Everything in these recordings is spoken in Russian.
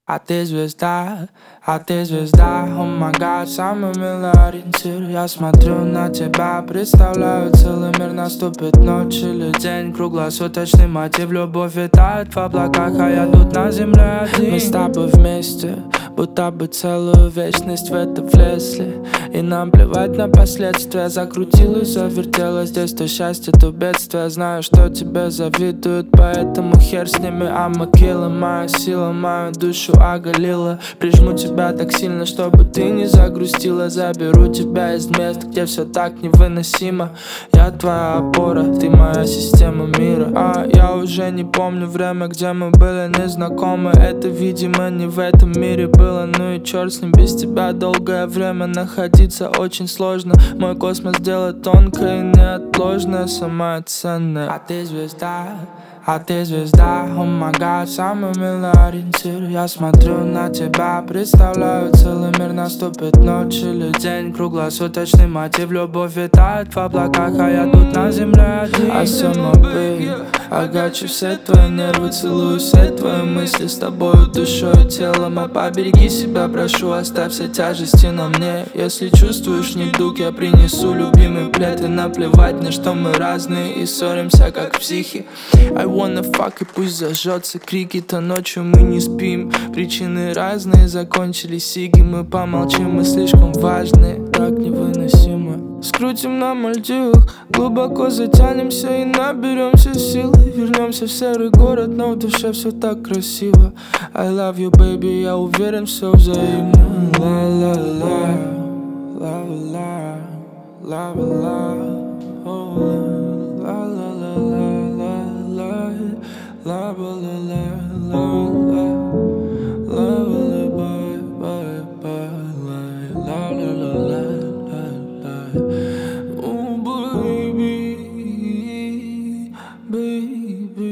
А ты звезда, о май гад, самый милый ориентир. Я смотрю на тебя, представляю целый мир. Наступит ночь или день, круглосуточный мотив. Любовь витает в облаках, а я тут на земле один. Мы с тобой вместе, будто бы целую вечность в это влезли. И нам плевать на последствия. Закрутилась, завертелась, здесь то счастье, то бедствие. Знаю, что тебе завидуют, поэтому хер с ними. I'ma kill it, моя сила, мою душу оголила. Прижму тебя так сильно, чтобы ты не загрустила. Заберу тебя из мест, где все так невыносимо. Я твоя опора, ты моя система мира. А я уже не помню время, где мы были незнакомы. Это, видимо, не в этом мире было. Ну и черт с ним, без тебя долгое время находиться очень сложно. Мой космос дело тонкое и неотложное, самое ценное. А ты звезда, о май гад, самый милый ориентир. Я смотрю на тебя, представляю целый мир. Наступит ночь или день, круглосуточный мотив. Любовь витает в облаках, а я тут на земле один. I saw my baby, I got you, все твои нервы, целую все твои мысли. С тобою душой и телом, а побереги себя, прошу, оставь все тяжести на мне. Если чувствуешь недуг, я принесу любимый плед. И наплевать мне, что мы разные и ссоримся, как психи. I wanna fuck, и пусть зажжется крики, то ночью мы не спим. Причины разные, закончились сиги. Мы помолчим, мы слишком важные, так невыносимо. Скрутим на Мальдивах, глубоко затянемся и наберемся силы. Вернемся в серый город, но в душе все так красиво. I love you, baby, я уверен, все взаимно. Ла-ла-ла, ла-ла-ла, ла-ла-ла, ла-ла-ла-ла. La la la la la la la bye bye bye la la la la la. Oh baby, baby.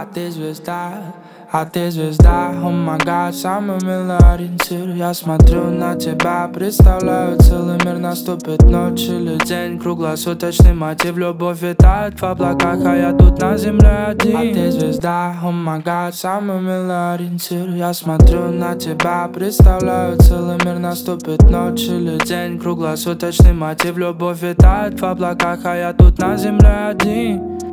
А ты звезда, о май гад, самый милый ориентир. Я смотрю на тебя, представляю целый мир. Наступит ночь или день, круглосуточный мотив. Любовь витает в облаках, а я тут на земле один. А ты звезда, о май гад, самый милый ориентир. Я смотрю на тебя, представляю целый мир. Наступит ночь или день, круглосуточный мотив. Любовь витает в облаках, а я тут на земле один.